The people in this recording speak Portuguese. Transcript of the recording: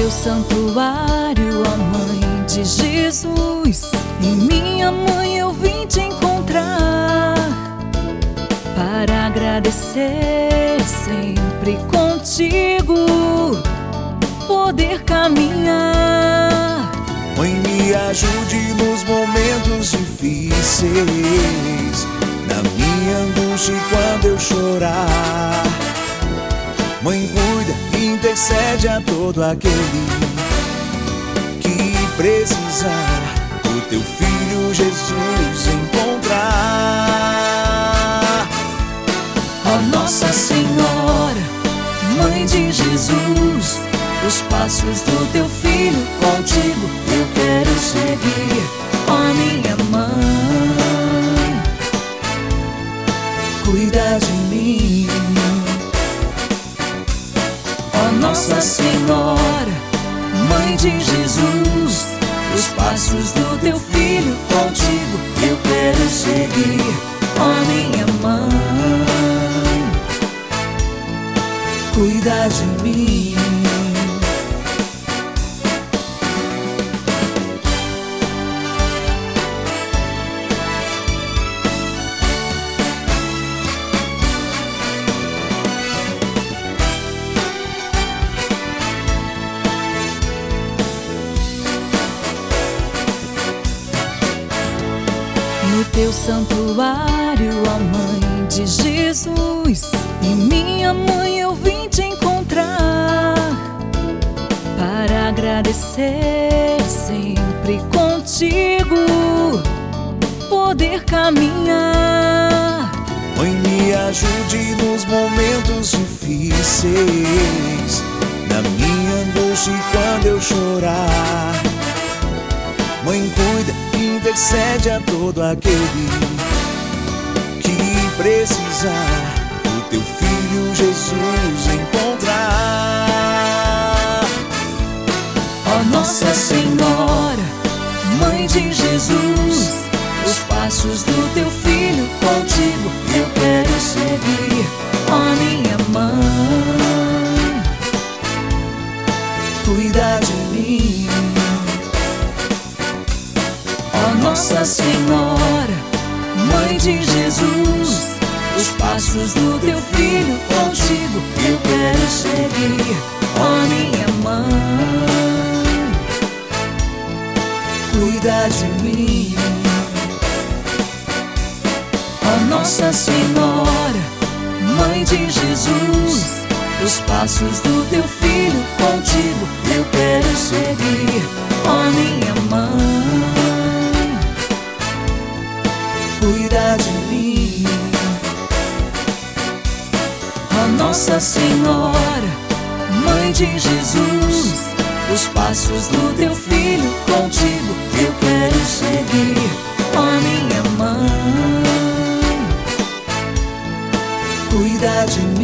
teu santuário, ó Mãe de Jesus, em minha mãe eu vim te encontrar, para agradecer sempre contigo, poder caminhar. Mãe, me ajude nos momentos difíceis, na minha angústia e quando eu chorar. Mãe, cuida e intercede a todo aquele que precisar do teu filho Jesus encontrar. Ó Nossa Senhora, Mãe de Jesus, os passos do teu filho contigo eu quero seguir. Ó minha mãe, cuida de mim. Ó Nossa Senhora, Mãe de Jesus, os passos do teu filho contigo eu quero seguir. Ó minha mãe, cuida de mim. No teu santuário, ó Mãe de Jesus, em minha mãe eu vim te encontrar, para agradecer sempre contigo, poder caminhar. Mãe, me ajude nos momentos difíceis, na minha angústia e quando eu chorar. Mãe, cuida e intercede a todo aquele que precisar do teu filho Jesus encontrar. Ó Nossa Senhora, Mãe de Jesus, os passos do teu filho contigo eu quero seguir. Ó minha mãe, cuida de mim. Ó Nossa Senhora, Mãe de Jesus, os passos do teu filho contigo eu quero seguir. Ó minha mãe, cuida de mim. Ó Nossa Senhora, Mãe de Jesus, os passos do teu filho contigo eu quero seguir. Ó minha mãe, cuida de mim. Ó Nossa Senhora, Mãe de Jesus, os passos do teu filho contigo eu quero seguir. Ó minha mãe, cuida de mim.